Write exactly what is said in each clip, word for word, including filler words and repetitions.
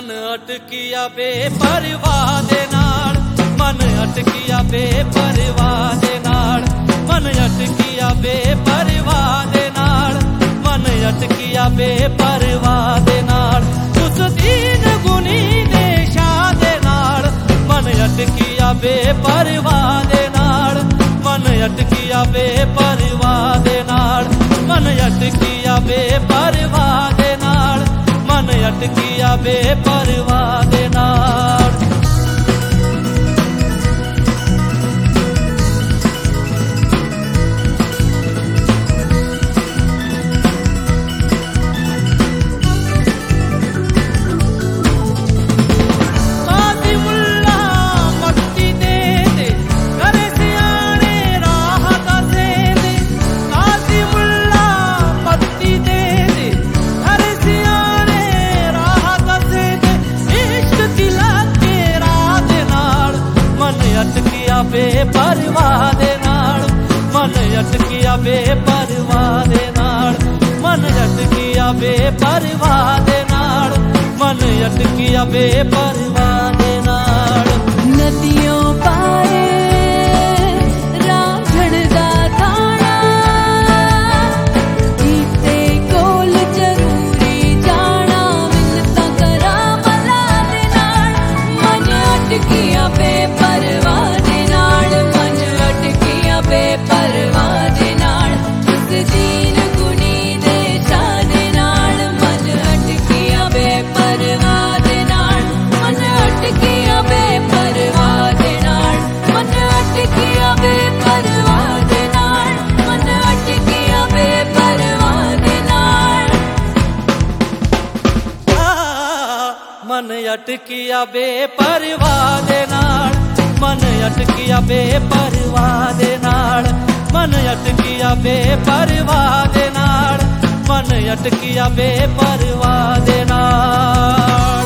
मन अटकिया बेपरवाह दे नाल, मन अटकिया बेपरवाह दे नाल, मन अटकिया बेपरवाह दे नाल, मन अटकिया बेपरवाह दे नाल, उस दीन गुनी दे शाह दे नाल, मन अटकिया बेपरवाह दे नाल, मन अटकिया बेपरवाह दे नाल, मन अटकिया बेपरवाह दे नाल, मन अटकिया बेपरवाह दे नाल। बेपरवाह दे नाल, मन अटकिया बेपरवाह दे नाल, मन अटकिया बेपरवाह दे नाल, मन अटकिया बेपरवाह दे नाल। नदियों पारे रांझण दा थाना, जीते कोल जरूरी जाना, मिन्नतां करा मला दे नाल, मन अटकिया बेपरवाह बेपरवाह दे नाल, उस दीन गुनी दे शाह दे नाल, मन अटकिया बेपरवाह दे नाल, मन अटकिया बेपरवाह दे नाल, मन अटकिया बेपरवाह दे नाल, मन अटकिया बेपरवाह दे नाल। मन अटकिया बेपरवाह दे नाल, मन अटकिया बेपरवाह दे नाल, मन अटकिया बेपरवाह दे नाल, मन अटकिया बेपरवाह दे नाल।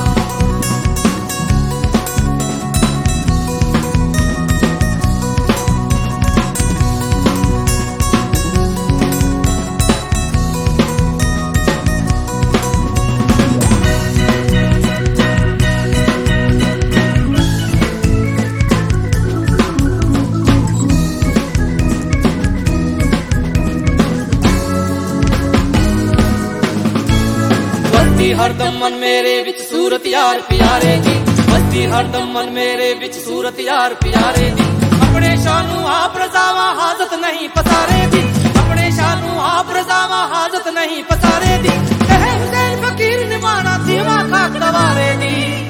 हरदम मन मेरे विच सूरत यार प्यारे दी, बसती हरदम मन मेरे विच सूरत यार प्यारे दी, अपने शानू आप रजावा हाजत नहीं पसारे दी, अपने शानू आप रजावा हाजत नहीं पसारे दी, कहे हुसैन फकीर निमाना दीवा खाक डवारे दी।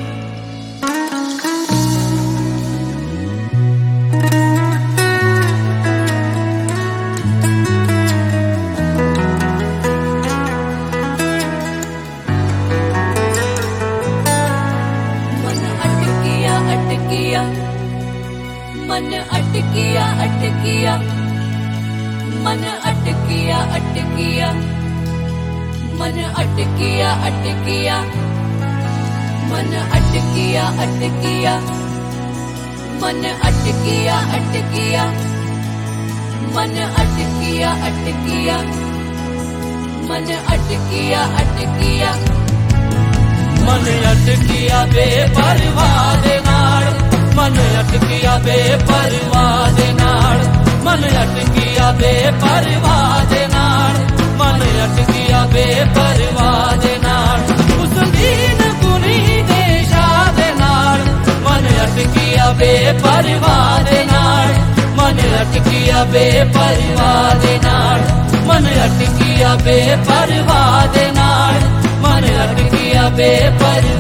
मन अटकिया अटकिया, मन अटकिया अटकिया, मन अटकिया अटकिया, मन अटकिया अटकिया, मन अटकिया अटकिया, मन अटकिया अटकिया, मन अटकिया अटकिया, मन अटकिया बेपरवाह दे नाल, मन अटकिया बेपरवाह दे नाल, मन अटकिया बेपरवाह दे नाल, मन अटकिया बेपरवाह दे नाल, उस दीन गुनी दे शाह दे नाल, मन अटकिया बेपरवाह दे नाल, मन अटकिया बेपरवाह दे नाल, मन अटकिया बेपरवाह दे नाल, मन अटकिया बेपरवाह